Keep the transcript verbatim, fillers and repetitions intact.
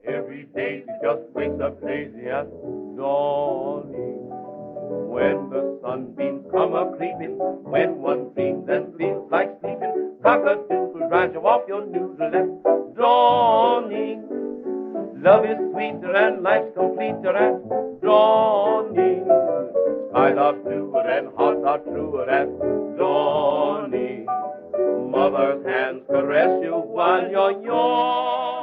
Every day she just wakes up lazy at dawning. When the sunbeams come a-creeping, when one dreams and feels like sleeping, cock-a-doodle drives you off your noodle at dawning. Love is sweeter and life's completer at dawning. Skies are bluer and hearts are truer at dawning. Mother's hands caress you while you're yawning.